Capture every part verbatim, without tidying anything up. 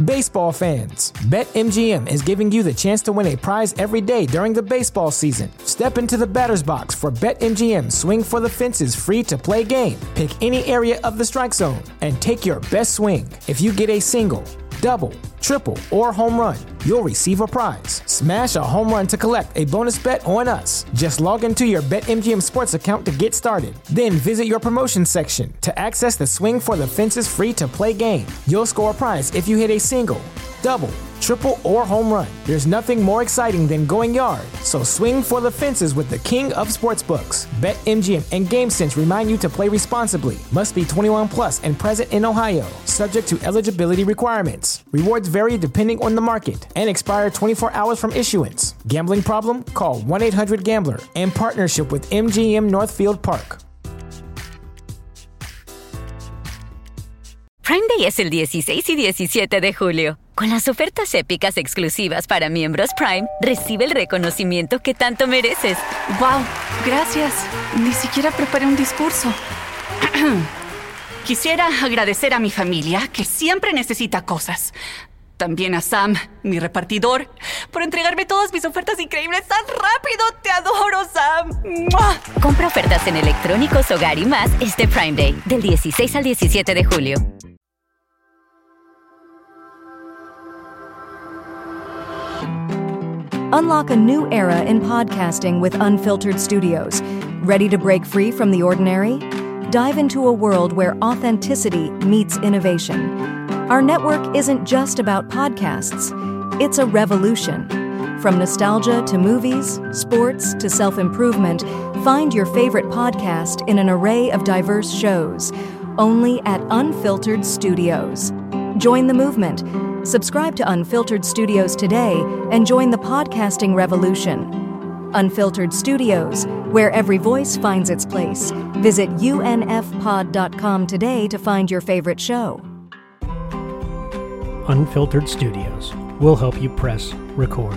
Baseball fans, BetMGM is giving you the chance to win a prize every day during the baseball season. Step into the batter's box for BetMGM Swing for the Fences free-to-play game. Pick any area of the strike zone and take your best swing. If you get a single, double, triple, or home run, you'll receive a prize. Smash a home run to collect a bonus bet on us. Just log into your BetMGM Sports account to get started. Then visit your promotion section to access the Swing for the Fences free-to-play game. You'll score a prize if you hit a single, double, triple, or home run. There's nothing more exciting than going yard. So swing for the fences with the king of sportsbooks. BetMGM and GameSense remind you to play responsibly. Must be twenty-one plus and present in Ohio. Subject to eligibility requirements. Rewards vary depending on the market and expire twenty-four hours from issuance. Gambling problem? Call one eight hundred gambler. In partnership with M G M Northfield Park. Prime Day es el dieciséis y diecisiete de julio. Con las ofertas épicas exclusivas para miembros Prime, recibe el reconocimiento que tanto mereces. ¡Wow! Gracias. Ni siquiera preparé un discurso. Quisiera agradecer a mi familia, que siempre necesita cosas. También a Sam, mi repartidor, por entregarme todas mis ofertas increíbles tan rápido. ¡Te adoro, Sam! ¡Mua! Compra ofertas en electrónicos, hogar y más este Prime Day, del dieciséis al diecisiete de julio. Unlock a new era in podcasting with Unfiltered Studios. Ready to break free from the ordinary? Dive into a world where authenticity meets innovation. Our network isn't just about podcasts. It's a revolution. From nostalgia to movies, sports to self-improvement, find your favorite podcast in an array of diverse shows, only at Unfiltered Studios. Join the movement. Subscribe to Unfiltered Studios today and join the podcasting revolution. Unfiltered Studios, where every voice finds its place. Visit U N F pod dot com today to find your favorite show. Unfiltered Studios will help you press record.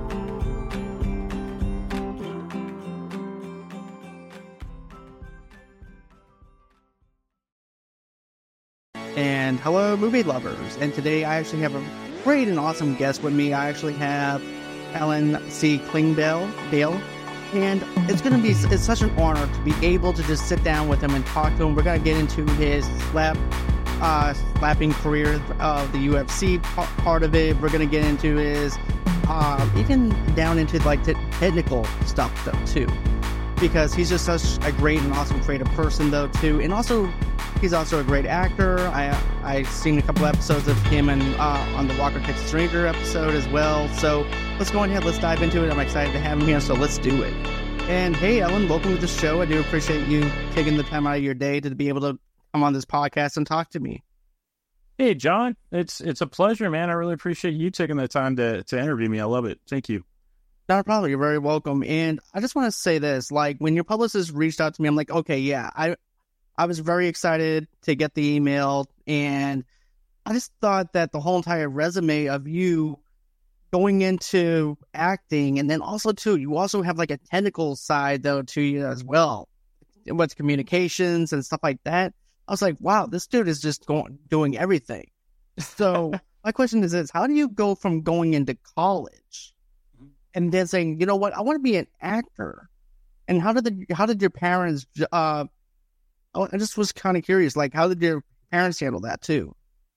And hello, movie lovers. And today I actually have a great and awesome guest with me. I actually have Alan C. Klingbeil. Dale. And it's going to be it's such an honor to be able to just sit down with him and talk to him. We're going to get into his slap, uh, slapping career of the U F C part of it. We're going to get into his, uh, even down into like the technical stuff though, too. Because he's just such a great and awesome creative person though, too. And also, he's also a great actor. I I've seen a couple episodes of him and uh, on the Walker Texas Ranger episode as well. So let's go ahead. Let's dive into it. I'm excited to have him here. So let's do it. And hey, Ellen, welcome to the show. I do appreciate you taking the time out of your day to be able to come on this podcast and talk to me. Hey, John, it's it's a pleasure, man. I really appreciate you taking the time to to interview me. I love it. Thank you. Not a problem. You're very welcome. And I just want to say this, like when your publicist reached out to me, I'm like, okay, yeah, I, I was very excited to get the email. And I just thought that the whole entire resume of you going into acting, and then also too, you also have like a technical side though to you as well, with communications and stuff like that. I was like, wow, this dude is just going, doing everything. So my question is this, how do you go from going into college and then saying, you know what, I want to be an actor? And how did the, how did your parents, uh, I just was kind of curious, like, how did your parents handle that too?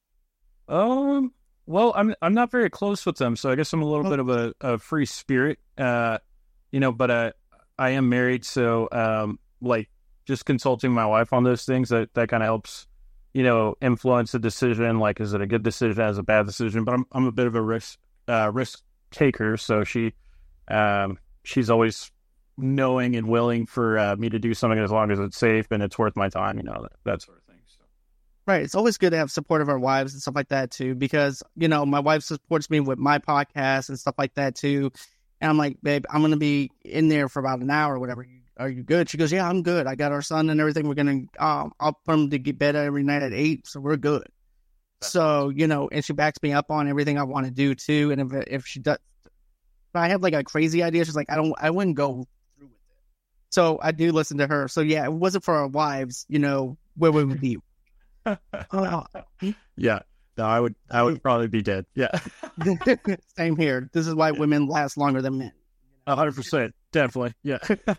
Um, well, I'm, I'm not very close with them. So I guess I'm a little oh. bit of a, a free spirit, uh, you know, but, uh, I am married. So, um, like just consulting my wife on those things that, that kind of helps, you know, influence the decision. Like, is it a good decision? Is it a bad decision? But I'm, I'm a bit of a risk, uh, risk taker. So she, Um, she's always knowing and willing for uh, me to do something as long as it's safe and it's worth my time, you know, that, that sort of thing. So. Right. It's always good to have support of our wives and stuff like that too, because, you know, my wife supports me with my podcast and stuff like that too. And I'm like, babe, I'm going to be in there for about an hour or whatever. Are you good? She goes, yeah, I'm good. I got our son and everything. We're going to, um, I'll put him to get bed every night at eight. So we're good. That's so, awesome. You know, and she backs me up on everything I want to do too. And if, if she does, if I have like a crazy idea, she's like, I don't, I wouldn't go through with it. So I do listen to her. So yeah, it wasn't for our wives, you know, where would we be? Yeah. No, I would I would probably be dead. Yeah. Same here. This is why women last longer than men. A hundred percent. Definitely. Yeah.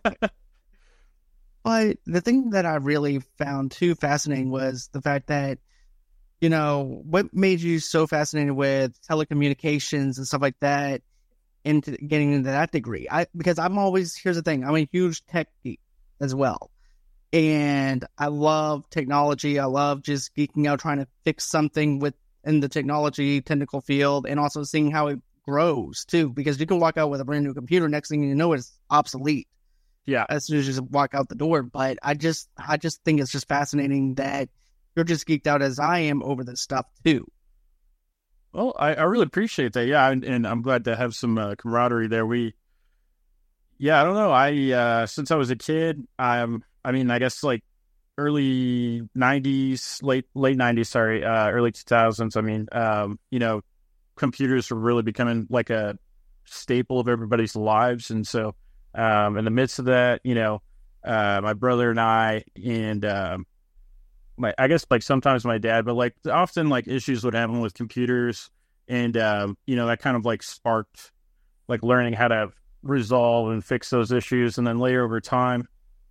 But the thing that I really found too fascinating was the fact that, you know, what made you so fascinated with telecommunications and stuff like that into getting into that degree? I because I'm always, here's the thing, I'm a huge tech geek as well. And I love technology. I love just geeking out, trying to fix something with in the technology technical field, and also seeing how it grows too, because you can walk out with a brand new computer, next thing you know it's obsolete. Yeah. As soon as you just walk out the door. But I just I just think it's just fascinating that you're just geeked out as I am over this stuff too. Well, I, I really appreciate that. Yeah, and, and I'm glad to have some uh, camaraderie there. We, yeah, I don't know. I uh, since I was a kid, I'm. I mean, I guess like early nineties, late late nineties, sorry, uh, early two thousands. I mean, um, you know, computers were really becoming like a staple of everybody's lives, and so um, in the midst of that, you know, uh, my brother and I, and um, my, I guess like sometimes my dad, but like often like issues would happen with computers, and um, you know, that kind of like sparked like learning how to resolve and fix those issues, and then later over time,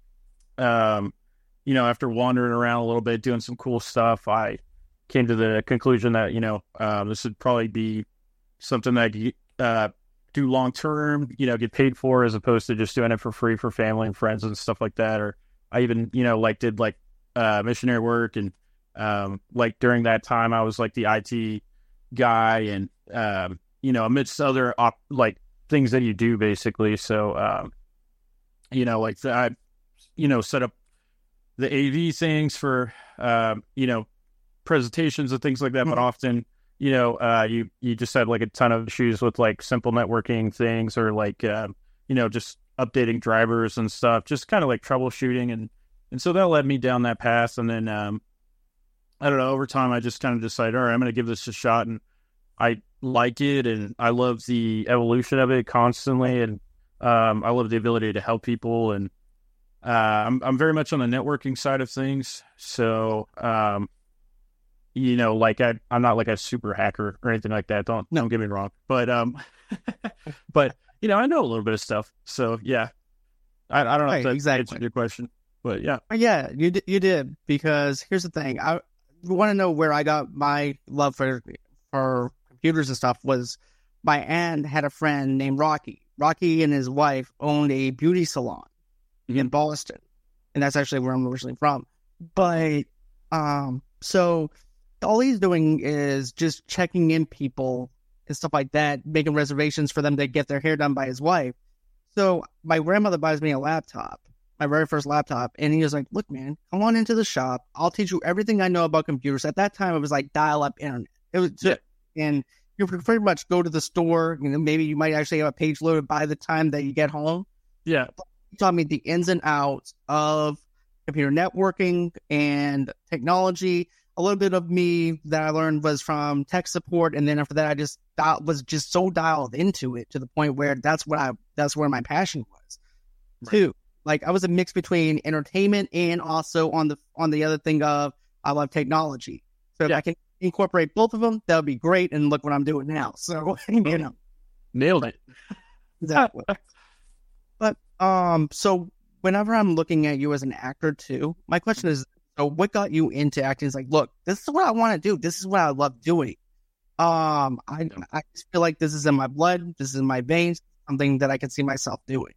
um, you know, after wandering around a little bit, doing some cool stuff, I came to the conclusion that, you know, um, this would probably be something that I uh, do long term, you know, get paid for, as opposed to just doing it for free for family and friends and stuff like that. Or I even, you know, like did like uh, missionary work, and um, like during that time, I was like the I T guy, and um, you know, amidst other op- like things that you do basically. So, um, you know, like I, you know, set up the A V things for, um, you know, presentations and things like that, but often, you know, uh, you, you just had like a ton of issues with like simple networking things, or like, uh, you know, just updating drivers and stuff, just kind of like troubleshooting. And, and so that led me down that path. And then, um, I don't know, over time, I just kind of decided, all right, I'm going to give this a shot. And I like it, and I love the evolution of it constantly. And, um, I love the ability to help people. And, uh, I'm, I'm very much on the networking side of things. So, um, you know, like I, I'm not like a super hacker or anything like that. Don't, don't get me wrong. But, um, but, you know, I know a little bit of stuff. So yeah, I, I don't know Right, if that exactly. answered your question, but yeah. Yeah, you did, you did, because here's the thing. I want to know where I got my love for for computers and stuff was my aunt had a friend named Rocky. Rocky and his wife owned a beauty salon mm-hmm. in Boston, and that's actually where I'm originally from. But um, so all he's doing is just checking in people and stuff like that, making reservations for them to get their hair done by his wife. So my grandmother buys me a laptop, my very first laptop, and he was like, look, man, come on into the shop. I'll teach you everything I know about computers. At that time, it was like dial-up internet. It was just, and you pretty much go to the store, you know, maybe you might actually have a page loaded by the time that you get home. Yeah. He taught me the ins and outs of computer networking and technology. A little bit of me that I learned was from tech support, and then after that, I just dial- was just so dialed into it to the point where that's what I that's where my passion was, right. too. Like I was a mix between entertainment and also on the on the other thing of I love technology. So yeah. if I can incorporate both of them, that would be great. And look what I'm doing now. So you know, nailed it. Exactly. But um, so whenever I'm looking at you as an actor too, my question is, so what got you into acting? It's like, look, this is what I want to do. This is what I love doing. Um, I I just feel like this is in my blood. This is in my veins. Something that I can see myself doing.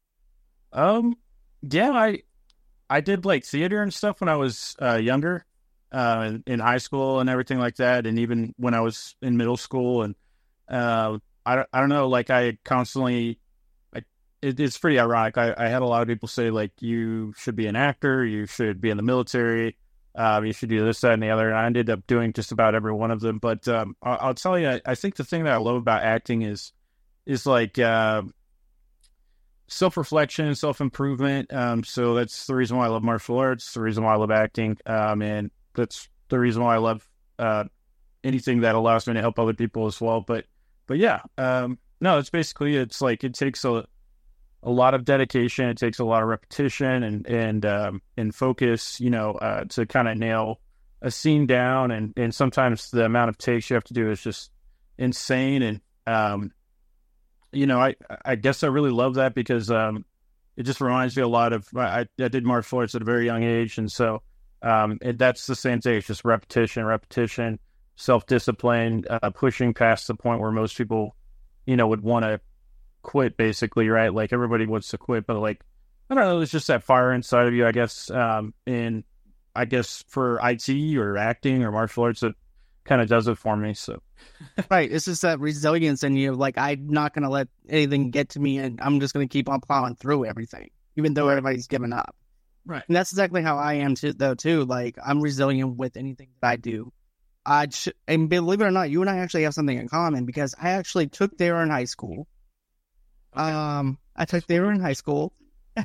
Um, yeah, I I did like theater and stuff when I was uh, younger, uh, in, in high school and everything like that, and even when I was in middle school. And uh, I I don't know, like I constantly. It, it's pretty ironic. I, I had a lot of people say, like, you should be an actor, you should be in the military, um, you should do this, that, and the other. And I ended up doing just about every one of them. But um, I'll, I'll tell you, I, I think the thing that I love about acting is, is like uh, self-reflection, self-improvement. Um, so that's the reason why I love martial arts, the reason why I love acting. Um, and that's the reason why I love uh, anything that allows me to help other people as well. But, but yeah, um, no, it's basically, it's like, it takes a, a lot of dedication. It takes a lot of repetition and, and, um, and focus, you know, uh, to kind of nail, a scene down, and, and sometimes the amount of takes you have to do is just insane. And, um, you know, I, I guess I really love that because um, it just reminds me a lot of, I, I did martial arts at a very young age. And so um, it, that's the same thing. It's just repetition, repetition, self-discipline, uh, pushing past the point where most people, you know, would want to quit, basically, right? Like everybody wants to quit, but like, I don't know, it's just that fire inside of you, I guess. Um, and I guess for I T or acting or martial arts, it kind of does it for me. So, right. It's just that resilience in you. Like, I'm not going to let anything get to me, and I'm just going to keep on plowing through everything, even though everybody's given up. Right. And that's exactly how I am, too, though, too. Like, I'm resilient with anything that I do. I ch- and believe it or not, you and I actually have something in common because I actually took theater in high school. Okay. Um, I took theater in high school,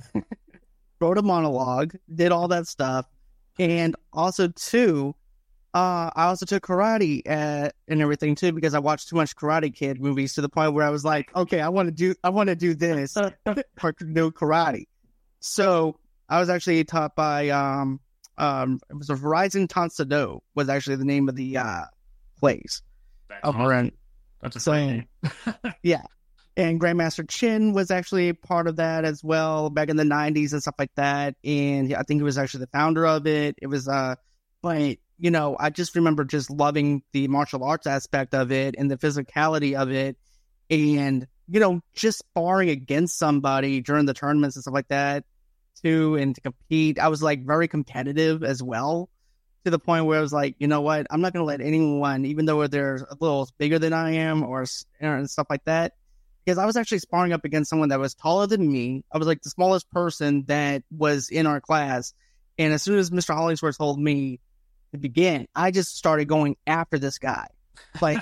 wrote a monologue, did all that stuff, and also too, uh, I also took karate at, and everything too because I watched too much Karate Kid movies to the point where I was like, okay, I want to do, I want to do this, or do karate. So I was actually taught by um. Um, it was a Verizon Tonsado was actually the name of the uh, place. That's over awesome. in, That's a so, great name. yeah. And Grandmaster Chin was actually part of that as well back in the nineties and stuff like that. And I think he was actually the founder of it. It was, uh, but, you know, I just remember just loving the martial arts aspect of it and the physicality of it. And, you know, just sparring against somebody during the tournaments and stuff like that. To and to compete. I was like very competitive as well, to the point where I was like, you know what, I'm not going to let anyone, even though they're a little bigger than I am or and stuff like that, because I was actually sparring up against someone that was taller than me. I was like the smallest person that was in our class, and as soon as Mister Hollingsworth told me to begin, I just started going after this guy, like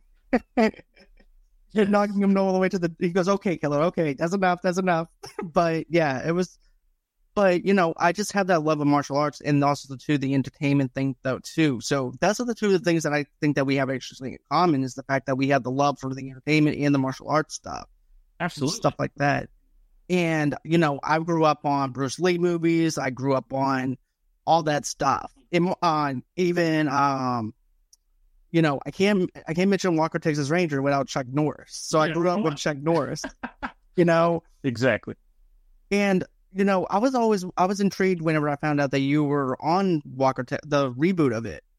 knocking him all the way to the. He goes, "Okay, killer, okay, that's enough, that's enough." But yeah, it was. But, you know, I just have that love of martial arts and also, too, the entertainment thing, though, too. So that's the two of the things that I think that we have actually in common is the fact that we have the love for the entertainment and the martial arts stuff. Absolutely. Stuff like that. And, you know, I grew up on Bruce Lee movies. I grew up on all that stuff. On even, um, you know, I can't I can't mention Walker, Texas Ranger without Chuck Norris. So I grew up with Chuck Norris, you know. Exactly. And... You know, I was always, I was intrigued whenever I found out that you were on Walker, Te- the reboot of it.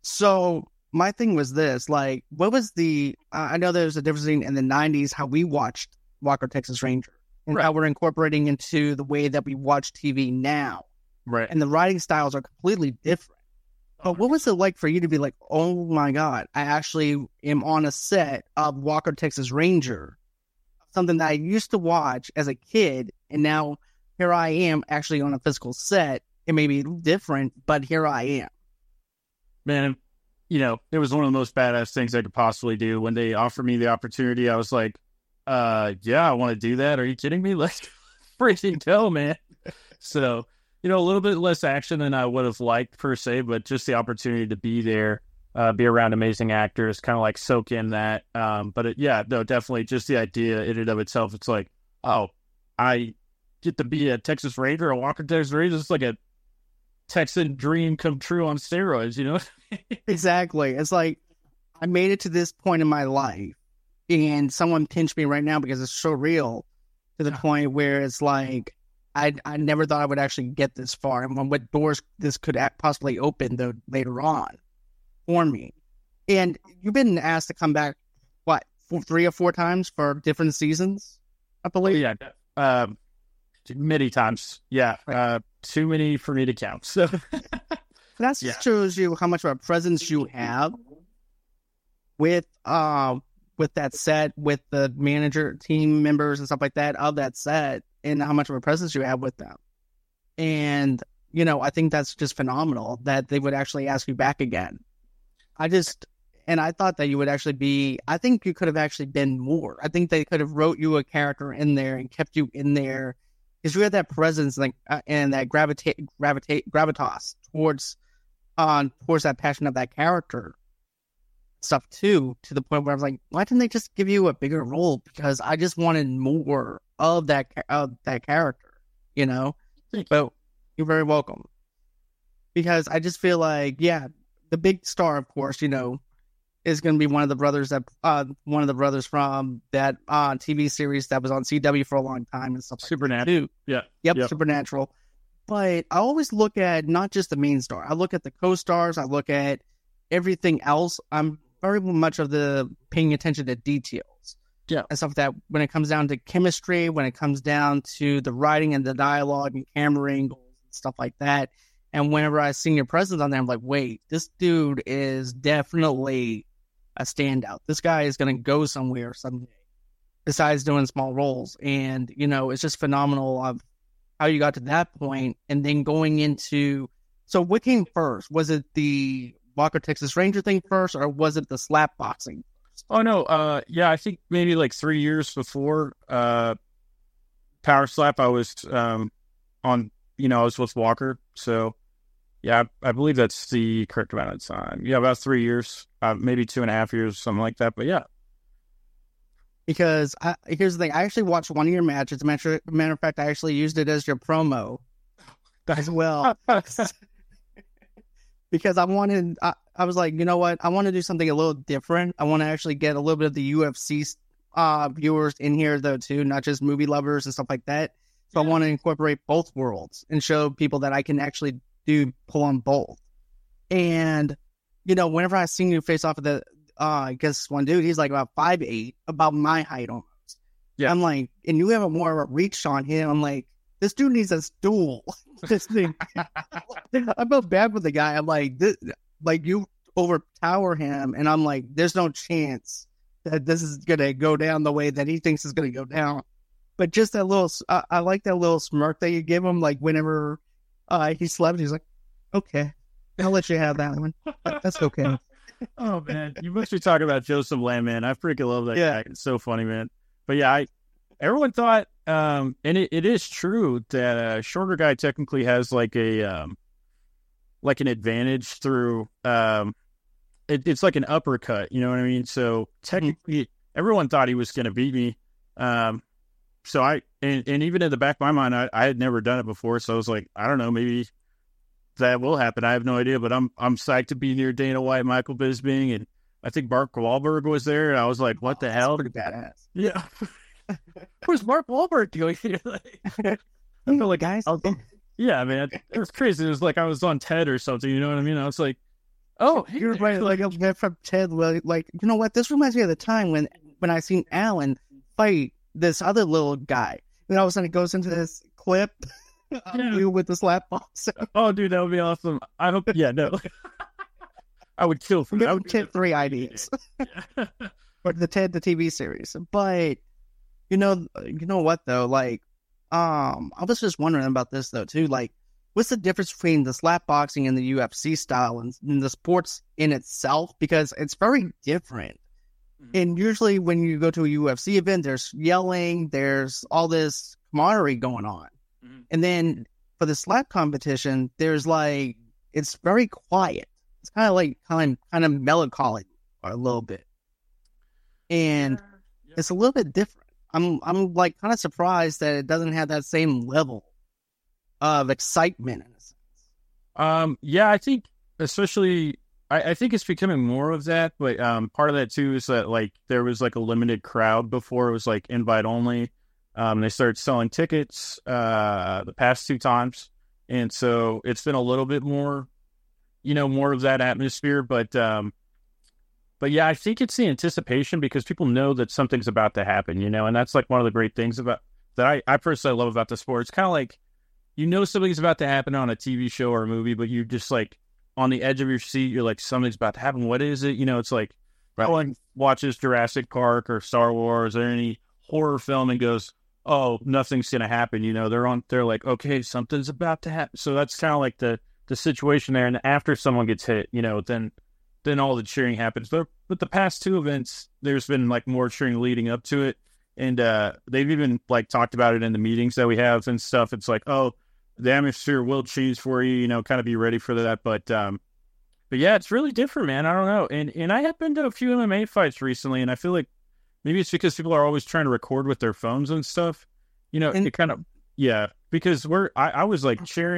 So my thing was this, like, what was the, uh, I know there's a difference in the nineties, how we watched Walker, Texas Ranger, and right. how we're incorporating into the way that we watch T V now. Right. And the writing styles are completely different. But what was it like for you to be like, oh my God, I actually am on a set of Walker, Texas Ranger, something that I used to watch as a kid, and now here I am actually on a physical set. It may be different, but here I am. Man, you know, it was one of the most badass things I could possibly do. When they offered me the opportunity, I was like, uh, yeah, I want to do that. Are you kidding me? Let's freaking go, man. So, you know, a little bit less action than I would have liked per se, but just the opportunity to be there, uh, be around amazing actors, kind of like soak in that. Um, but it, yeah, no, definitely just the idea in and of itself. It's like, oh, I get to be a Texas Ranger, a Walker Texas Ranger. It's like a Texan dream come true on steroids, you know? Exactly. It's like, I made it to this point in my life, and someone pinched me right now because it's so real, to the yeah. point where it's like, I I never thought I would actually get this far, and what doors this could possibly open though later on for me. And you've been asked to come back, what, four, three or four times for different seasons, I believe? Oh, yeah. Um, Many times, yeah. Right. Uh, too many for me to count. So that yeah. shows you how much of a presence you have with uh, with that set, with the manager, team members, and stuff like that of that set, and how much of a presence you have with them. And you know, I think that's just phenomenal that they would actually ask you back again. I just, and I thought that you would actually be. I think you could have actually been more. I think they could have wrote you a character in there and kept you in there. Because you had that presence, like, uh, and that gravitate, gravitate, gravitas towards, uh, towards that passion of that character stuff too. To the point where I was like, why didn't they just give you a bigger role? Because I just wanted more of that of that character, you know. But you're very welcome. because I just feel like, yeah, the big star, of course, you know, is going to be one of the brothers that, uh, one of the brothers from that uh, T V series that was on C W for a long time and stuff like Supernatural. that too. Yeah. Yep, Yep. Supernatural. But I always look at not just the main star. I look at the co-stars. I look at everything else. I'm very much of the paying attention to details. Yeah. And stuff that when it comes down to chemistry, when it comes down to the writing and the dialogue and camera angles and stuff like that. And whenever I see your presence on there, I'm like, wait, this dude is definitely a standout. This guy is going to go somewhere someday besides doing small roles. And, you know, it's just phenomenal of how you got to that point and then going into, so what came first? Was it the Walker Texas Ranger thing first, or was it the slap boxing first? Oh no, uh, yeah, I think maybe like three years before uh, Power Slap, I was um, on, you know, I was with Walker. So yeah, I, I believe that's the correct amount of time. Yeah, about three years, uh, maybe two and a half years, something like that. But yeah. Because I, here's the thing, I actually watched one of your matches. As a matter, matter of fact, I actually used it as your promo as well. Because I wanted, I, I was like, you know what? I want to do something a little different. I want to actually get a little bit of the U F C uh, viewers in here, though, too, not just movie lovers and stuff like that. So yeah. I want to incorporate both worlds and show people that I can actually do pull on both. And, you know, whenever I seen you face off with the, uh, I guess one dude, he's like about five eight, about my height almost. Yeah. I'm like, and you have a more of a reach on him. I'm like, this dude needs a stool. This thing. I felt bad with the guy. I'm like, this, like you overtower him, and I'm like, there's no chance that this is gonna go down the way that he thinks it's gonna go down. But just that little, I, I like that little smirk that you give him. Like whenever uh, he slept, he's like, okay, I'll let you have that one. That's okay. Oh man, you must be talking about Joseph Lamb, man. I freaking love that yeah. guy. It's so funny, man. But yeah, I everyone thought, um, and it, it is true that a shorter guy technically has like a um, like an advantage through um, it, it's like an uppercut. You know what I mean? So technically, mm-hmm. everyone thought he was going to beat me. Um, so I and, and even in the back of my mind, I, I had never done it before. So I was like, I don't know, maybe that will happen. I have no idea, but I'm I'm psyched to be near Dana White, Michael Bisping, and I think Mark Wahlberg was there. And I was like, "What oh, the hell?" Pretty badass. Yeah. Where's Mark Wahlberg doing here? Like, I feel like guys. I was, yeah, man, it was crazy. It was like I was on TED or something. You know what I mean? I was like, "Oh, you're right." Like I'm from TED. Like you know what? This reminds me of the time when when I seen Alan fight this other little guy. And all of a sudden, it goes into this clip. Yeah. You with the slap box. Oh, dude, that would be awesome. I hope. Yeah, no, I would kill for that. TED three ideas, yeah. Or the TED the T V series. But you know, you know what though? Like, um, I was just wondering about this though too. Like, what's the difference between the slap boxing and the U F C style and, and the sports in itself? Because it's very different. Mm-hmm. And usually, when you go to a U F C event, there's yelling, there's all this camaraderie going on. And then for the slap competition, there's like, it's very quiet. It's kind of like kind of, kind of melancholy a little bit. And yeah. Yeah. It's a little bit different. I'm, I'm like kind of surprised that it doesn't have that same level of excitement in a sense. Um, yeah, I think especially, I, I think it's becoming more of that, but um, part of that too is that like there was like a limited crowd before. It was like invite only. Um, they started selling tickets uh, the past two times, and so it's been a little bit more, you know, more of that atmosphere. But, um, but yeah, I think it's the anticipation because people know that something's about to happen, you know, and that's like one of the great things about that I, I personally love about the sport. It's kind of like, you know, something's about to happen on a T V show or a movie, but you just like on the edge of your seat, you're like, something's about to happen. What is it? You know, it's like right. No one watches Jurassic Park or Star Wars or any horror film and goes, oh, nothing's going to happen. You know, they're on, they're like, okay, something's about to happen. So that's kind of like the, the situation there. And after someone gets hit, you know, then, then all the cheering happens. But, but the past two events, there's been like more cheering leading up to it. And uh, they've even like talked about it in the meetings that we have and stuff. It's like, oh, the atmosphere will change for you, you know, kind of be ready for that. But, um, but yeah, it's really different, man. I don't know. And, and I have been to a few M M A fights recently, and I feel like, maybe it's because people are always trying to record with their phones and stuff. You know, and, it kind of, yeah, because we're, I, I was like cheering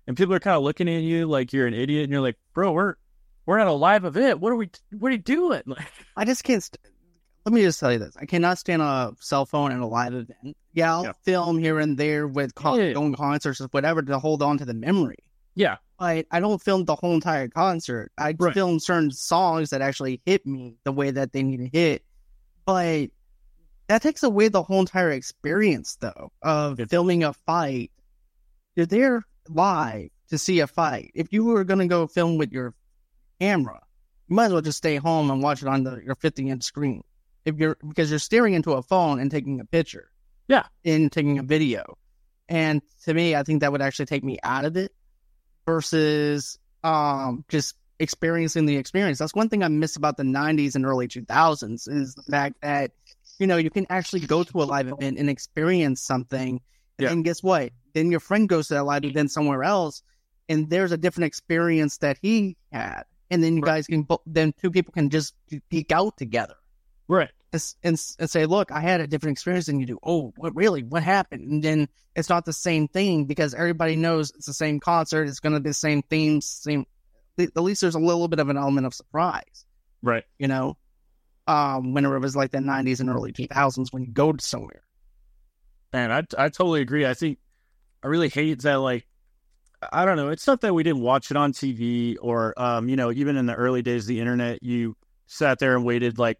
and people are kind of looking at you like you're an idiot, and you're like, bro, we're we're at a live event. What are we what are you doing? Like, I just can't. St- Let me just tell you this: I cannot stand a cell phone at a live event. Yeah, I'll Yeah. film here and there with con- Yeah. going concerts or whatever to hold on to the memory. yeah, But I don't film the whole entire concert. I Right. film certain songs that actually hit me the way that they need to hit. But that takes away the whole entire experience, though, of It- filming a fight. You're there live to see a fight. If you were going to go film with your camera, you might as well just stay home and watch it on the, your fifty-inch screen. If you're because you're staring into a phone and taking a picture, Yeah. and taking a video, and to me, I think that would actually take me out of it versus um just experiencing the experience. That's one thing I miss about the nineties and early two thousands is the fact that you know you can actually go to a live event and experience something, Yeah. and guess what? Then your friend goes to that live event somewhere else, and there's a different experience that he had, and then you Right. guys can bo- then two people can just geek out together right. and, and, and say, look, I had a different experience than you do. Oh, what really? What happened? And then it's not the same thing because everybody knows it's the same concert. It's going to be the same themes. Same. At least there's a little bit of an element of surprise, Right. you know. Um, whenever it was like the nineties and early two thousands, when you go to somewhere. Man, I I totally agree. I think I really hate that. Like, I don't know. It's not that we didn't watch it on T V or, um, you know, even in the early days of the internet, you sat there and waited like,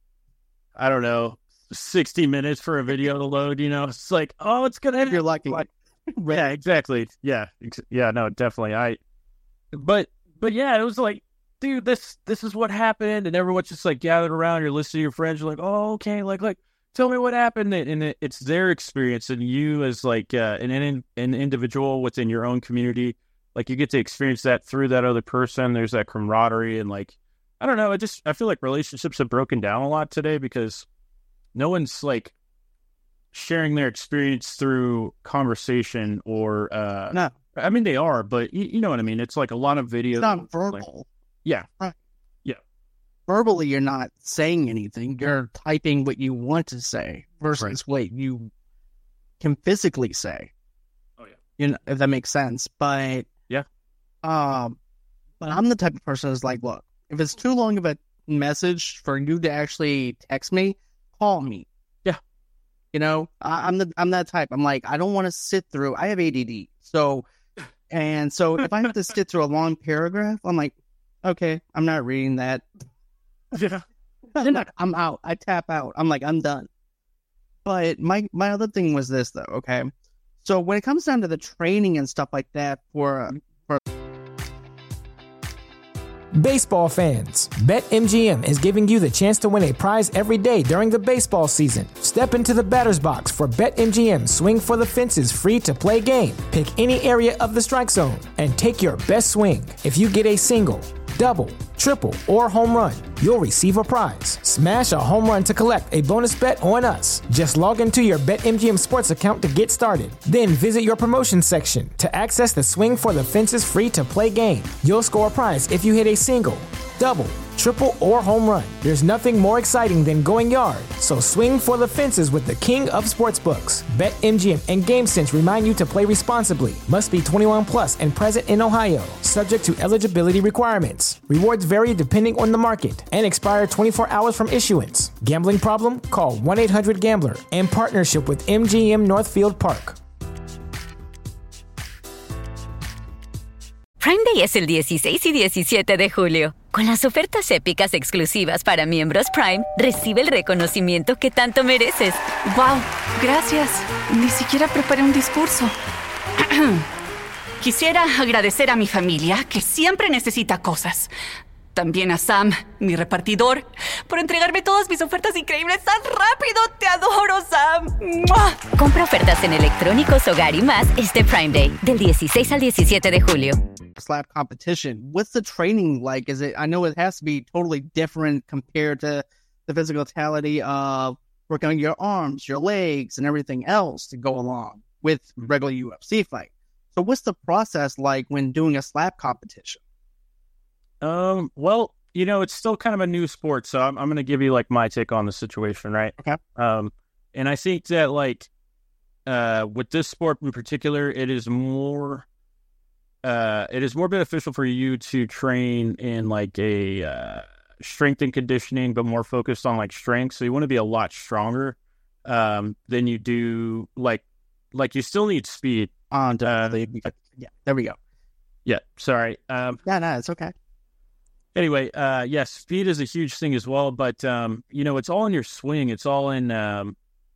I don't know, sixty minutes for a video to load. You know, it's like, oh, it's gonna. If you're lucky. Like, yeah, exactly. Yeah, ex- yeah. No, definitely. I. But but yeah, it was like, dude, this this is what happened, and everyone's just like gathered around. You're listening to your friends. You're like, oh, okay, like like. Tell me what happened, and it, it's their experience, and you as like uh, an an an individual within your own community, like you get to experience that through that other person. There's that camaraderie, and like I don't know, I just I feel like relationships have broken down a lot today because no one's like sharing their experience through conversation or uh, No, I mean they are, but you, you know what I mean. It's like a lot of videos. it's not like- verbal. yeah, Verbally, you're not saying anything. You're typing what you want to say versus Right. what you can physically say. Oh, yeah. You know, if that makes sense. But Yeah. um, but I'm the type of person who's like, look, if it's too long of a message for you to actually text me, call me. Yeah. You know, I, I'm the I'm that type. I'm like, I don't want to sit through. I have A D D, so and so if I have to sit through a long paragraph, I'm like, okay, I'm not reading that. yeah, I'm, not, I'm out. I tap out. I'm like, I'm done. But my my other thing was this though. Okay, so when it comes down to the training and stuff like that for for Baseball fans, BetMGM is giving you the chance to win a prize every day during the baseball season. Step into the batter's box for BetMGM Swing for the Fences free-to-play game. Pick any area of the strike zone and take your best swing. If you get a single, double, triple, or home run, you'll receive a prize. Smash a home run to collect a bonus bet on us. Just log into your BetMGM Sports account to get started. Then visit your promotion section to access the Swing for the Fences free-to-play game. You'll score a prize if you hit a single, double, triple, or home run. There's nothing more exciting than going yard. So swing for the fences with the king of sportsbooks. BetMGM and GameSense remind you to play responsibly. Must be twenty-one plus and present in Ohio. Subject to eligibility requirements. Rewards vary depending on the market and expire twenty-four hours from issuance. Gambling problem? Call one eight hundred gambler in partnership with M G M Northfield Park. Prime Day es el dieciséis y diecisiete de julio. Con las ofertas épicas exclusivas para miembros Prime, recibe el reconocimiento que tanto mereces. Wow, gracias. Ni siquiera preparé un discurso. Quisiera agradecer a mi familia, que siempre necesita cosas. También a Sam, mi repartidor, por entregarme todas mis ofertas increíbles tan rápido. ¡Te adoro, Sam! ¡Mua! Compra ofertas en electrónicos, hogar y más este Prime Day, del dieciséis al diecisiete de julio. slap competition, what's the training like? Is it? I know it has to be totally different compared to the physicality of working on your arms, your legs, and everything else to go along with regular U F C fight. So, what's the process like when doing a slap competition? Um, well, you know, it's still kind of a new sport, so I'm, I'm going to give you like my take on the situation, right? Okay. Um, and I think that like, uh, with this sport in particular, it is more uh, it is more beneficial for you to train in like a uh, strength and conditioning, but more focused on like strength. So you want to be a lot stronger um, than you do like like you still need speed. On uh, the, yeah, there we go. Yeah, sorry. Um, yeah, no, it's okay. Anyway, uh, yes, yeah, speed is a huge thing as well, but um, you know, it's all in your swing. It's all in. Um,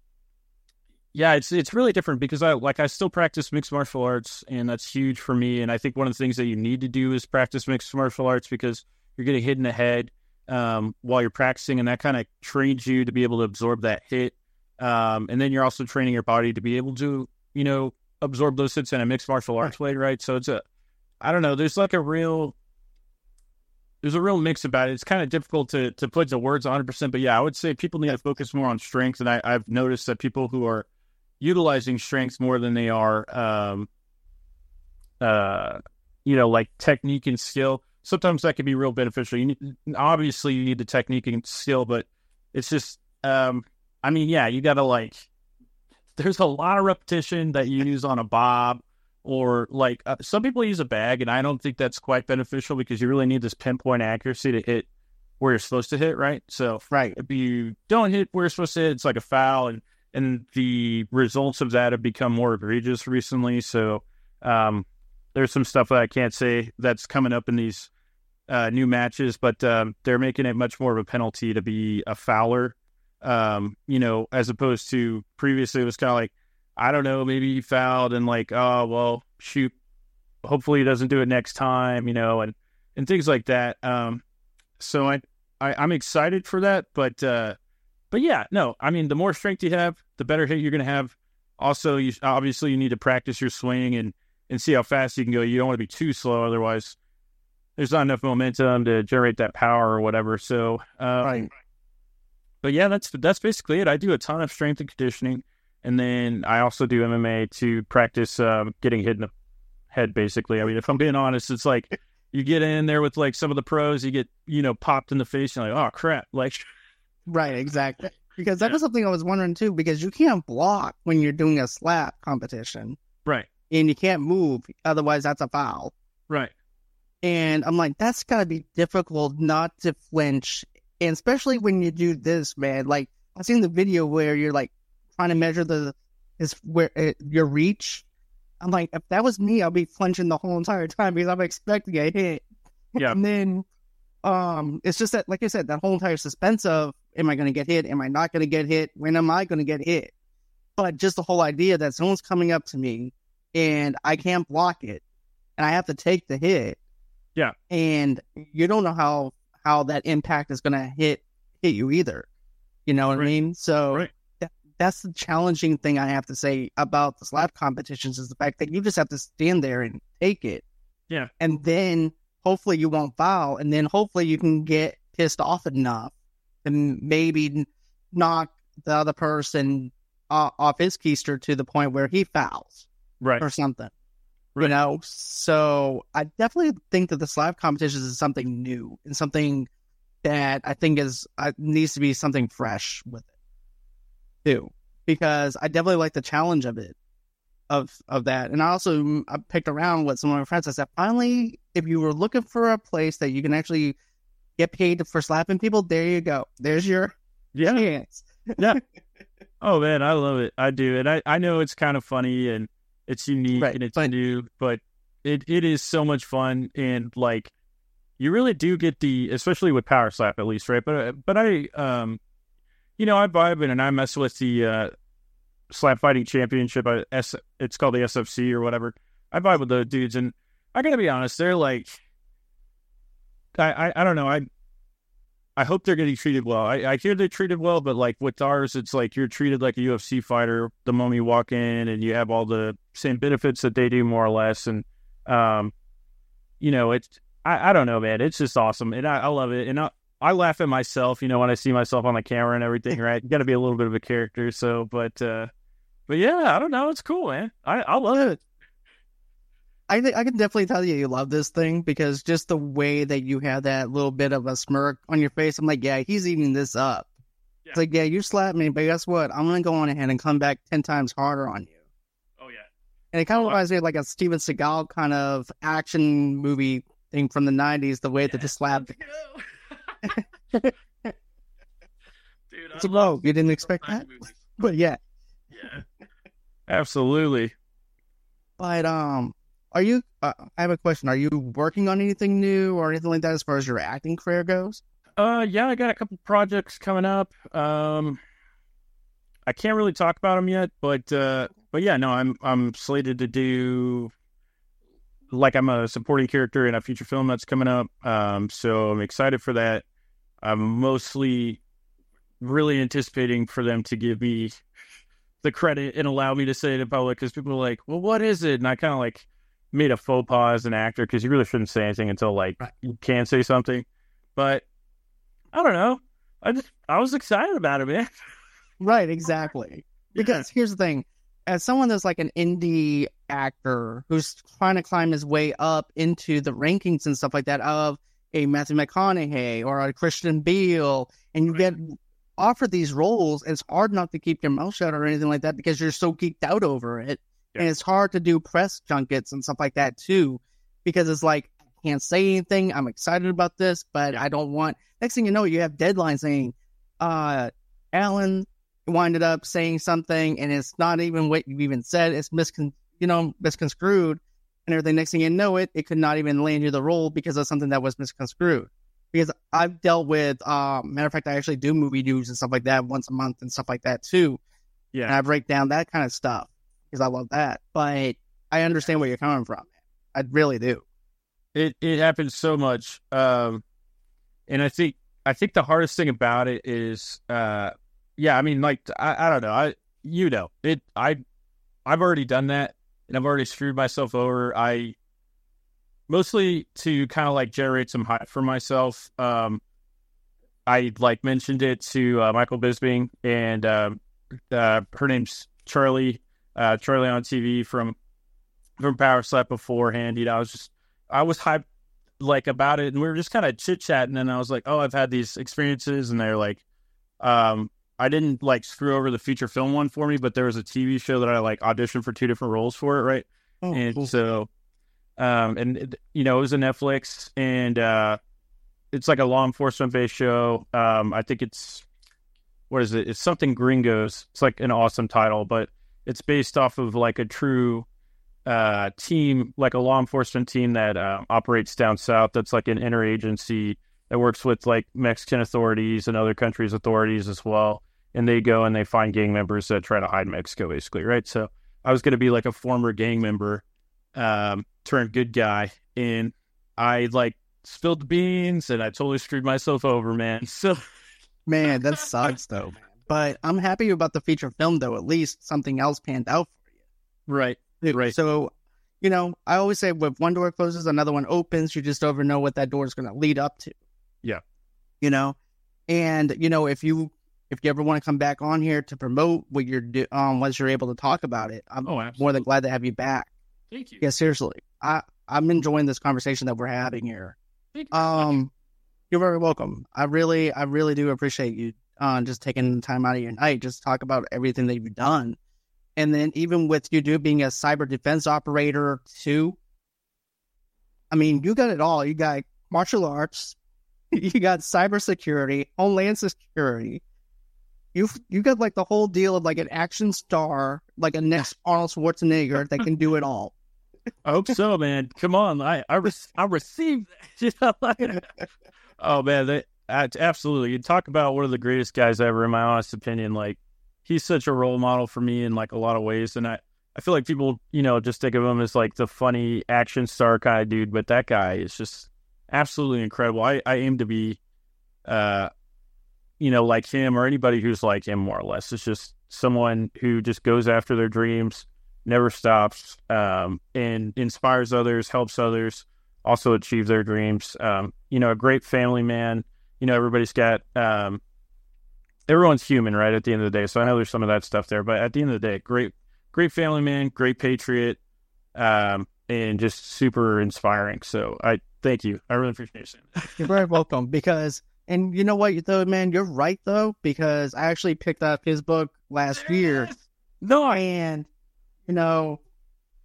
yeah, it's it's really different because I like I still practice mixed martial arts, and that's huge for me. And I think one of the things that you need to do is practice mixed martial arts because you're getting hit in the head um, while you're practicing, and that kind of trains you to be able to absorb that hit. Um, and then you're also training your body to be able to, you know, absorb those hits in a mixed martial arts way, right? So it's a, I don't know, there's like a real, there's a real mix about it. It's kind of difficult to to put the words one hundred percent, but yeah, I would say people need to focus more on strength, and I, I've noticed that people who are utilizing strength more than they are, um, uh, you know, like technique and skill, sometimes that can be real beneficial. You need, obviously, you need the technique and skill, but it's just, um, I mean, yeah, you got to like, there's a lot of repetition that you use on a bob, or like uh, some people use a bag, and I don't think that's quite beneficial because you really need this pinpoint accuracy to hit where you're supposed to hit, right? So right. if you don't hit where you're supposed to hit, it's like a foul, and and the results of that have become more egregious recently. So um, there's some stuff that I can't say that's coming up in these uh, new matches, but um, they're making it much more of a penalty to be a fouler. Um, you know, as opposed to previously it was kind of like, I don't know, maybe he fouled and like, oh, well, shoot, hopefully he doesn't do it next time, you know, and, and things like that. Um, so I, I, I'm excited for that, but, uh, but yeah, no, I mean, the more strength you have, the better hit you're going to have. Also, you obviously you need to practice your swing and, and see how fast you can go. You don't want to be too slow. Otherwise there's not enough momentum to generate that power or whatever. So, um, right. But yeah, that's that's basically it. I do a ton of strength and conditioning, and then I also do M M A to practice um, getting hit in the head, basically. I mean, if I'm being honest, it's like you get in there with like some of the pros, you get, you know, popped in the face, and you're like, oh, crap. Like, right, exactly. Because that was something I was wondering, too, because you can't block when you're doing a slap competition. Right. And you can't move, otherwise that's a foul. Right. And I'm like, that's got to be difficult not to flinch. And especially when you do this, man, like I've seen the video where you're like trying to measure the is where uh, your reach. I'm like, if that was me, I'll be flinching the whole entire time because I'm expecting a hit. Yeah. And then um, it's just that, like I said, that whole entire suspense of, am I going to get hit? Am I not going to get hit? When am I going to get hit? But just the whole idea that someone's coming up to me and I can't block it and I have to take the hit. Yeah. And you don't know how how that impact is going to hit hit you either. You know what right. I mean? So right. that, that's the challenging thing I have to say about the slap competitions is the fact that you just have to stand there and take it. Yeah. And then hopefully you won't foul, and then hopefully you can get pissed off enough and maybe knock the other person uh, off his keister to the point where he fouls. Right. Or something. Right. You know, so I definitely think that the slap competitions is something new and something that I think is uh, needs to be something fresh with it too, because I definitely like the challenge of it, of of that. And I also I picked around with some of my friends. I said, finally, if you were looking for a place that you can actually get paid for slapping people, there you go. There's your yeah. chance. Yeah. Oh man, I love it. I do, and I I know it's kind of funny and it's unique right. and it's but, new, but it, it is so much fun. And like, you really do get the, especially with Power Slap at least, right? But, but I, um, you know, I vibe in and I mess with the, uh, Slap Fighting Championship. I, S, it's called the S F C or whatever. I vibe with the dudes, and I gotta be honest, they're like, I, I, I don't know. I, I hope they're getting treated well. I, I hear they're treated well, but like with ours, it's like you're treated like a U F C fighter the moment you walk in, and you have all the same benefits that they do, more or less. And, um, you know, it's, I, I don't know, man. It's just awesome. And I, I love it. And I, I laugh at myself, you know, when I see myself on the camera and everything, right? You got to be a little bit of a character. So, but, uh, but yeah, I don't know. It's cool, man. I, I love it. I think I can definitely tell you you love this thing because just the way that you have that little bit of a smirk on your face, I'm like, yeah, he's eating this up. Yeah. It's like, yeah, you slapped me, but guess what? I'm going to go on ahead and come back ten times harder on you. Oh, yeah. And it kind of reminds me of like a Steven Seagal kind of action movie thing from the nineties, the way yeah. that the slap. Dude, it's low. You didn't expect that? But yeah. Yeah. Absolutely. But, um, are you, uh, I have a question. Are you working on anything new or anything like that as far as your acting career goes? Uh, yeah, I got a couple projects coming up. Um, I can't really talk about them yet, but, uh, but yeah, no, I'm, I'm slated to do, like, I'm a supporting character in a feature film that's coming up. Um, so I'm excited for that. I'm mostly really anticipating for them to give me the credit and allow me to say it in public, because people are like, well, what is it? And I kind of like made a faux pas as an actor, because you really shouldn't say anything until like right. you can say something. But I don't know. I just, I was excited about it, man. Right, exactly. Because yeah. here's the thing. As someone that's like an indie actor who's trying to climb his way up into the rankings and stuff like that of a Matthew McConaughey or a Christian Bale, and you get offered these roles, it's hard not to keep your mouth shut or anything like that because you're so geeked out over it. Yeah. And it's hard to do press junkets and stuff like that too, because it's like, I can't say anything. I'm excited about this, but I don't want, next thing you know, you have deadlines saying, uh, Alan winded up saying something and it's not even what you even said. It's miscon, you know, misconstrued and everything. Next thing you know it, it could not even land you the role because of something that was misconstrued. Because I've dealt with, um, matter of fact, I actually do movie news and stuff like that once a month and stuff like that too. Yeah. And I break down that kind of stuff because I love that. But I understand where you're coming from. I really do. It it happens so much. Um, and I think I think the hardest thing about it is, uh, yeah, I mean, like, I, I don't know. I, you know, it, I, I've already done that and I've already screwed myself over. I, Mostly to kind of like generate some hype for myself. Um, I like mentioned it to uh, Michael Bisping, and uh, uh, her name's Charlie, uh, Charlie on T V from from Power Slap beforehand. You know, I was just I was hyped like about it, and we were just kind of chit chatting, and I was like, oh, I've had these experiences, and they're like, um, I didn't like screw over the feature film one for me, but there was a T V show that I like auditioned for two different roles for it, right? Oh, and cool. so. Um, and, you know, it was a Netflix, and uh, it's like a law enforcement-based show. Um, I think it's, what is it? It's something Gringos. It's like an awesome title, but it's based off of like a true uh, team, like a law enforcement team that uh, operates down south. That's like an interagency that works with like Mexican authorities and other countries' authorities as well. And they go and they find gang members that try to hide in Mexico, basically, right? So I was going to be like a former gang member, um, turned good guy, and I like spilled the beans and I totally screwed myself over, man. So man, that sucks though, man. But I'm happy about the feature film though. At least something else panned out for you. Right. Right. So, you know, I always say when one door closes, another one opens. You just never know what that door is going to lead up to. Yeah. You know, and you know, if you if you ever want to come back on here to promote what you're do, um, once you're able to talk about it, I'm oh, more than glad to have you back. Thank you. Yeah, seriously. I, I'm enjoying this conversation that we're having here. Thank you. Um, you're very welcome. I really, I really do appreciate you uh, just taking time out of your night, just talk about everything that you've done. And then even with you do being a cyber defense operator too, I mean, you got it all. You got martial arts, you got cybersecurity, homeland security. You you got like the whole deal of like an action star, like a next Arnold Schwarzenegger that can do it all. I hope so, man. Come on, I I, re- I received that. Oh man, they, absolutely. You talk about one of the greatest guys ever, in my honest opinion. Like, he's such a role model for me in like a lot of ways, and I, I feel like people, you know, just think of him as like the funny action star kind of dude, but that guy is just absolutely incredible. I, I aim to be, uh, you know, like him or anybody who's like him, more or less. It's just someone who just goes after their dreams, never stops, um, and inspires others, helps others also achieve their dreams. Um, you know, a great family man. You know, everybody's got, um, everyone's human, right, at the end of the day. So I know there's some of that stuff there, but at the end of the day, great, great family man, great patriot, um, and just super inspiring. So I thank you. I really appreciate you saying that. You're very welcome, because, and you know what, though, man, you're right, though, because I actually picked up his book last year. No, and, you know,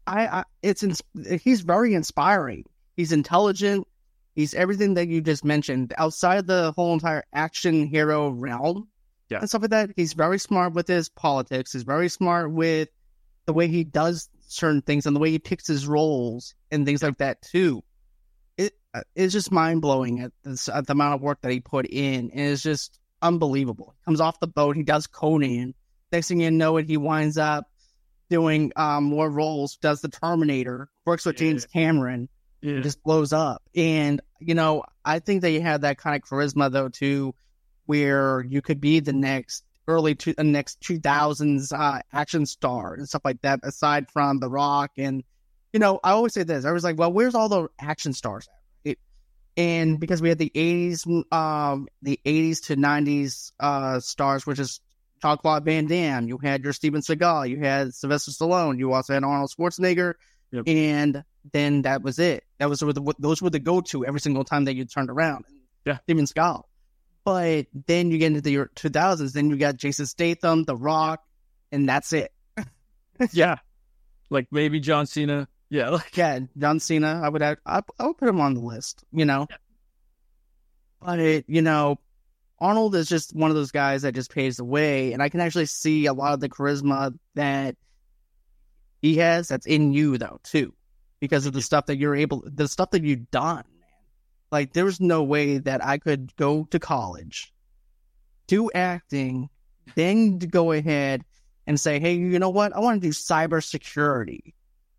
I, I it's ins- he's very inspiring. He's intelligent. He's everything that you just mentioned. Outside the whole entire action hero realm yeah. and stuff like that, he's very smart with his politics. He's very smart with the way he does certain things and the way he picks his roles and things like that too. It it's just mind blowing at, at the amount of work that he put in, and it's just unbelievable. He comes off the boat, he does Conan. Next thing you know, it he winds up doing um, more roles. Does the Terminator, works with yeah. James Cameron. Yeah. Just blows up. And, you know, I think that you had that kind of charisma, though, too, where you could be the next early, to, the next two thousands uh, action star and stuff like that, aside from The Rock. And, you know, I always say this. I was like, well, where's all the action stars at? It, and because we had the eighties, um, the eighties to nineties uh, stars, which is Jean-Claude Van Damme. You had your Steven Seagal. You had Sylvester Stallone. You also had Arnold Schwarzenegger. Yep. And then that was it. That was the, those were the go-to every single time that you turned around. Yeah, Steven Seagal. But then you get into the two thousands. Then you got Jason Statham, The Rock, and that's it. yeah, like maybe John Cena. Yeah, like yeah, John Cena. I would have, I, I would put him on the list. You know, yeah. But it, you know, Arnold is just one of those guys that just paves the way, and I can actually see a lot of the charisma that he has that's in you though too, because of the stuff that you're able, the stuff that you've done, man. Like there's no way that I could go to college, do acting, then to go ahead and say, hey, you know what? I want to do cybersecurity.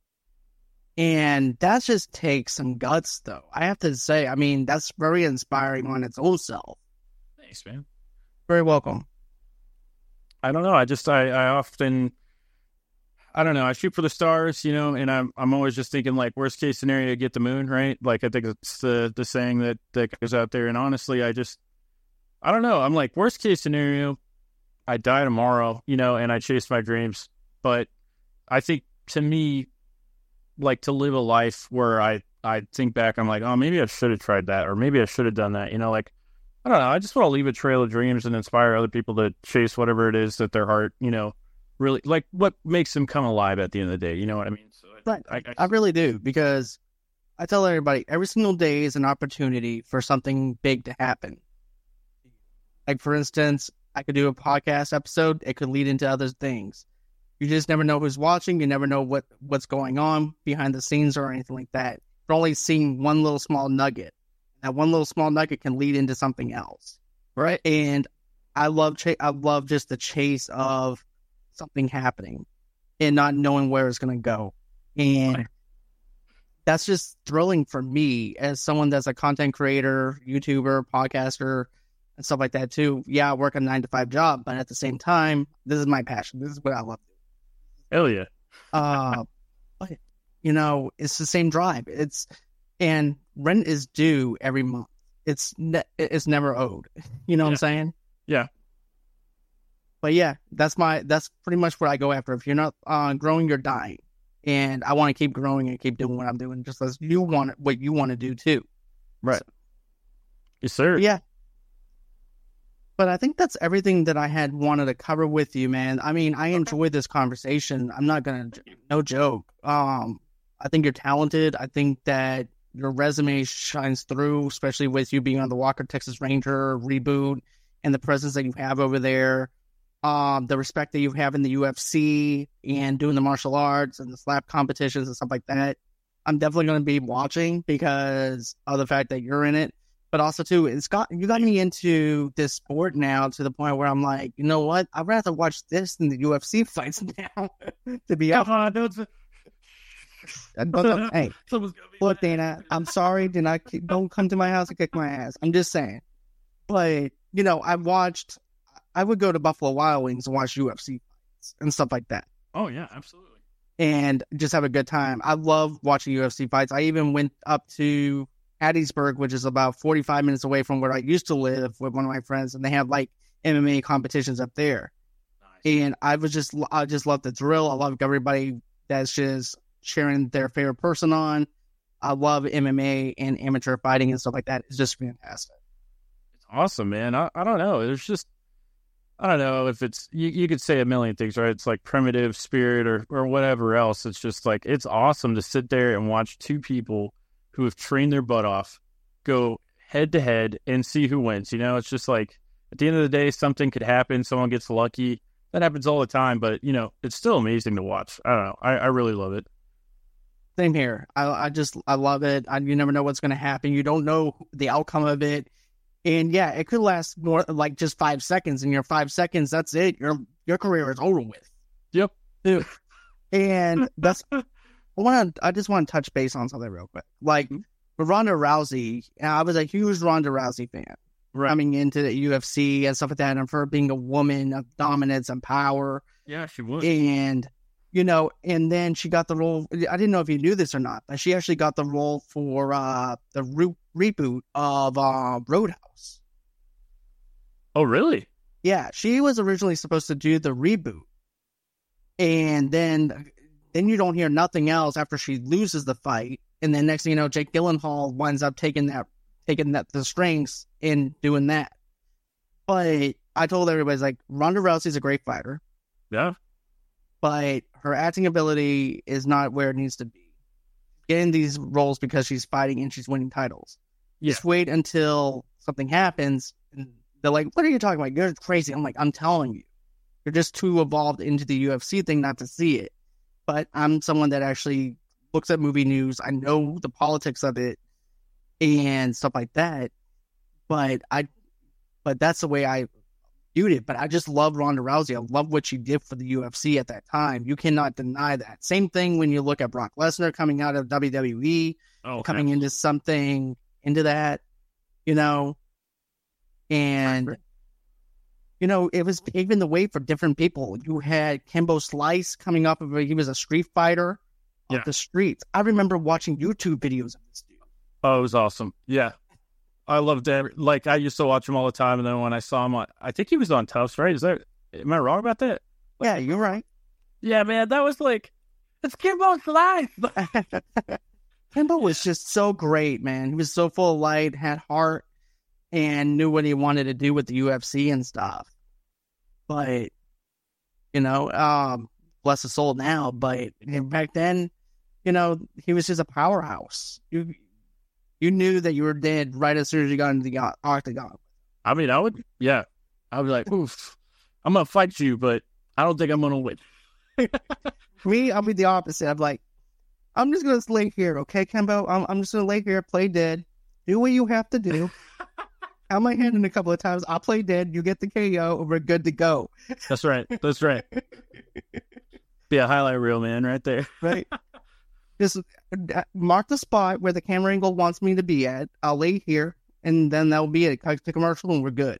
And that just takes some guts though. I have to say, I mean, that's very inspiring on its own self. Thanks, man. Very welcome. I don't know. I just, I, I often... I don't know. I shoot for the stars, you know, and I'm I'm always just thinking like worst case scenario, get the moon, right? Like I think it's the the saying that that goes out there. And honestly, I just I don't know. I'm like worst case scenario, I die tomorrow, you know, and I chase my dreams. But I think to me, like to live a life where I I think back, I'm like, oh, maybe I should have tried that, or maybe I should have done that, you know, like I don't know. I just want to leave a trail of dreams and inspire other people to chase whatever it is that their heart, you know. Really, like what makes them come alive at the end of the day. You know what I mean? So I, I, I, I really do, because I tell everybody every single day is an opportunity for something big to happen. Like, for instance, I could do a podcast episode. It could lead into other things. You just never know who's watching. You never know what, what's going on behind the scenes or anything like that. You're only seeing one little small nugget. That one little small nugget can lead into something else. Right. And I love, ch- I love just the chase of something happening and not knowing where it's going to go. And right. That's just thrilling for me as someone that's a content creator, YouTuber, podcaster, and stuff like that too. Yeah, I work a nine to five job, but at the same time, this is my passion. This is what I love. Hell yeah. uh, but, you know, it's the same drive. It's, and rent is due every month. It's, ne- it's never owed. You know yeah. what I'm saying? Yeah. But yeah, that's my that's pretty much what I go after. If you're not uh, growing, you're dying, and I want to keep growing and keep doing what I'm doing, just as you want what you want to do too. Right. So, yes, sir. Yeah. But I think that's everything that I had wanted to cover with you, man. I mean, I enjoyed this conversation. I'm not gonna, no joke. Um, I think you're talented. I think that your resume shines through, especially with you being on the Walker Texas Ranger reboot and the presence that you have over there. Um, the respect that you have in the U F C and doing the martial arts and the slap competitions and stuff like that. I'm definitely going to be watching because of the fact that you're in it. But also, too, it's got you got me into this sport now to the point where I'm like, you know what? I'd rather watch this than the U F C fights now, to be honest. Hey, look, Dana, I'm sorry. Do not, don't come to my house and kick my ass. I'm just saying. But, you know, I watched... I would go to Buffalo Wild Wings and watch U F C fights and stuff like that. Oh, yeah, absolutely. And just have a good time. I love watching U F C fights. I even went up to Hattiesburg, which is about forty-five minutes away from where I used to live with one of my friends, and they have like M M A competitions up there. Nice. And I was just, I just love the thrill. I love everybody that's just cheering their favorite person on. I love M M A and amateur fighting and stuff like that. It's just fantastic. It's awesome, man. I, I don't know. There's just, I don't know if it's, you, you could say a million things, right? It's like primitive spirit or, or whatever else. It's just like, it's awesome to sit there and watch two people who have trained their butt off go head to head and see who wins. You know, it's just like, at the end of the day, something could happen. Someone gets lucky. That happens all the time, but, you know, it's still amazing to watch. I don't know. I, I really love it. Same here. I, I just, I love it. I, you never know what's going to happen. You don't know the outcome of it. And yeah, it could last more like just five seconds. And your five seconds, that's it. Your your career is over with. Yep. Dude. And that's, I want to, I just want to touch base on something real quick. Like, with Ronda Rousey, I was a huge Ronda Rousey fan. Right. Coming into the U F C and stuff like that, and for being a woman of dominance and power. Yeah, she was. And, you know, and then she got the role. I didn't know if you knew this or not, but she actually got the role for uh, the re- reboot of uh, Roadhouse. Oh, really? Yeah, she was originally supposed to do the reboot. And then, then you don't hear nothing else after she loses the fight. And then next thing you know, Jake Gyllenhaal winds up taking that taking that the strings and doing that. But I told everybody, like, Ronda Rousey's a great fighter. Yeah. But her acting ability is not where it needs to be. Getting these roles because she's fighting and she's winning titles. Yeah. Just wait until something happens and they're like, what are you talking about? You're crazy. I'm like, I'm telling you. You're just too evolved into the U F C thing not to see it. But I'm someone that actually looks at movie news. I know the politics of it and stuff like that, but I, but that's the way I viewed it. But I just love Ronda Rousey. I love what she did for the U F C at that time. You cannot deny that. Same thing when you look at Brock Lesnar coming out of W W E, oh, coming into something into that, you know, and you know it was paving the way for different people. You had Kimbo Slice coming up of a, he was a street fighter yeah. off the streets. I remember watching YouTube videos of this dude. Oh, it was awesome. Yeah. I loved it. Like, I used to watch him all the time, and then when I saw him, I, I think he was on Tufts, right? Is that, am I wrong about that? Like, yeah, you're right. Yeah, man, that was like, it's Kimbo's life. Kimbo was just so great, man. He was so full of light, had heart, and knew what he wanted to do with the U F C and stuff. But, you know, um, bless his soul now, but back then, you know, he was just a powerhouse. You you knew that you were dead right as soon as you got into the octagon. I mean, I would, yeah. I would be like, oof, I'm going to fight you, but I don't think I'm going to win. For me, I'll be the opposite. I'm like, I'm just going to lay here, okay, Kimbo? I'm, I'm just going to lay here, play dead, do what you have to do. Out my hand in a couple of times, I'll play dead, you get the K O, and we're good to go. That's right. That's right. Be a highlight reel, man, right there. Right. Just mark the spot where the camera angle wants me to be at. I'll lay here, and then that'll be it. Cut the commercial, and we're good.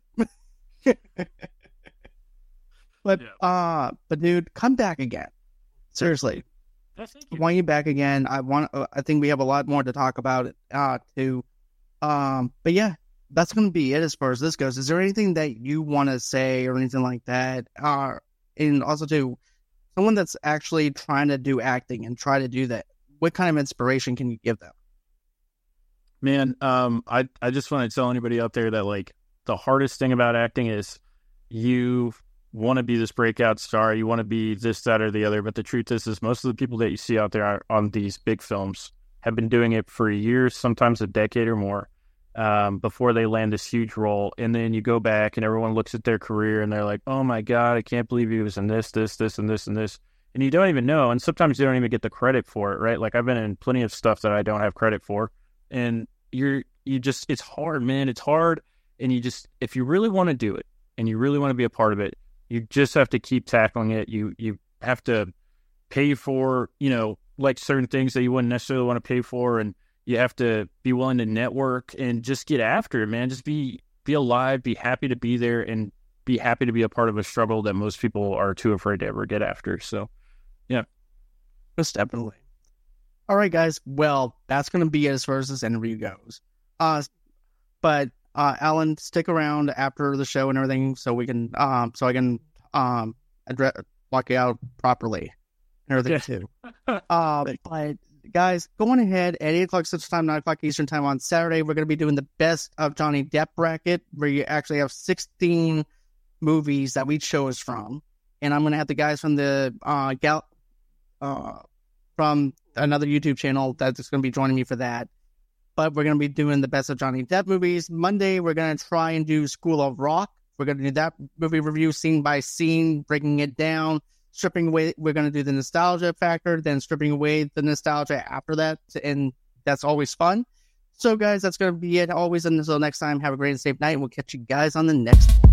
But, yeah. uh, but dude, come back again. Seriously, yes, I want you back again. I want. Uh, I think we have a lot more to talk about it. Uh, too. Um, but yeah, that's going to be it as far as this goes. Is there anything that you want to say or anything like that? Uh, and also too, someone that's actually trying to do acting and try to do that. What kind of inspiration can you give them? Man, um, I, I just want to tell anybody out there that, like, the hardest thing about acting is you want to be this breakout star, you want to be this, that, or the other, but the truth is, is most of the people that you see out there are, on these big films have been doing it for years, sometimes a decade or more, um, before they land this huge role, and then you go back and everyone looks at their career and they're like, oh my God, I can't believe he was in this, this, this, and this, and this. And you don't even know, and sometimes you don't even get the credit for it, right? Like, I've been in plenty of stuff that I don't have credit for, and you're, you just, it's hard, man. It's hard, and you just, if you really want to do it, and you really want to be a part of it, you just have to keep tackling it. You, you have to pay for, you know, like certain things that you wouldn't necessarily want to pay for, and you have to be willing to network and just get after it, man. Just be, be alive, be happy to be there, and be happy to be a part of a struggle that most people are too afraid to ever get after. So, yeah. Most definitely. All right, guys. Well, that's going to be it as far as this interview goes. Uh, but uh, Alan, stick around after the show and everything, so we can, um, so I can um address, walk you out properly and everything yeah. too. uh, but guys, going ahead at eight o'clock Central Time, nine o'clock Eastern Time on Saturday, we're going to be doing the best of Johnny Depp bracket, where you actually have sixteen movies that we chose from. And I'm going to have the guys from the uh, gal- uh, from another YouTube channel that's going to be joining me for that. But we're going to be doing the best of Johnny Depp movies. Monday, we're going to try and do School of Rock. We're going to do that movie review scene by scene, breaking it down, stripping away. We're going to do the nostalgia factor, then stripping away the nostalgia after that. And that's always fun. So, guys, that's going to be it. Always until next time, have a great and safe night. And we'll catch you guys on the next one.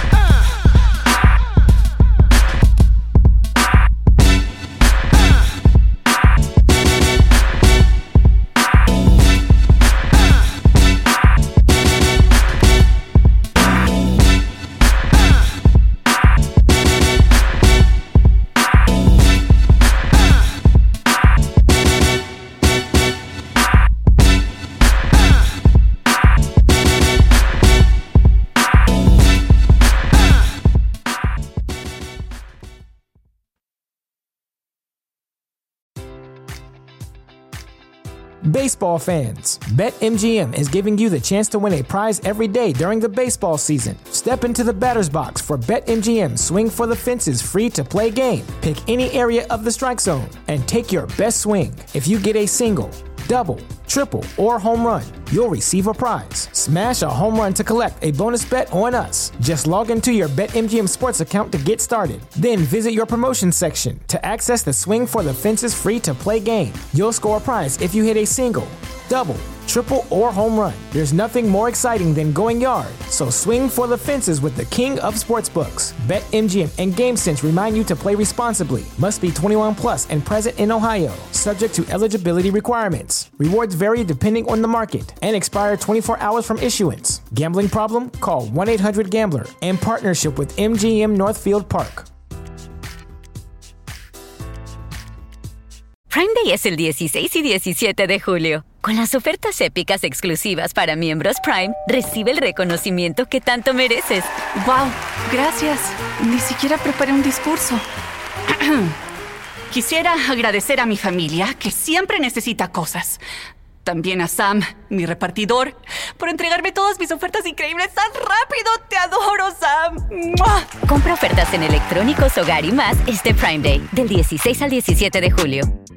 Baseball fans, BetMGM is giving you the chance to win a prize every day during the baseball season. Step into the batter's box for BetMGM Swing for the Fences free-to-play game. Pick any area of the strike zone and take your best swing. If you get a single, double, triple, or home run, you'll receive a prize. Smash a home run to collect a bonus bet on us. Just log into your BetMGM Sports account to get started. Then visit your promotion section to access the Swing for the Fences free-to-play game. You'll score a prize if you hit a single, double, triple, or home run. There's nothing more exciting than going yard, so swing for the fences with the king of sportsbooks. BetMGM and GameSense remind you to play responsibly. Must be twenty-one plus and present in Ohio. Subject to eligibility requirements. Rewards vary depending on the market and expire twenty-four hours from issuance. Gambling problem? Call one eight hundred gambler. In partnership with M G M Northfield Park. Prime Day es el dieciséis y diecisiete de julio. Con las ofertas épicas exclusivas para miembros Prime, recibe el reconocimiento que tanto mereces. ¡Wow! Gracias. Ni siquiera preparé un discurso. Quisiera agradecer a mi familia, que siempre necesita cosas. También a Sam, mi repartidor, por entregarme todas mis ofertas increíbles tan rápido. ¡Te adoro, Sam! ¡Mua! Compra ofertas en electrónicos, hogar y más este Prime Day, del dieciséis al diecisiete de julio.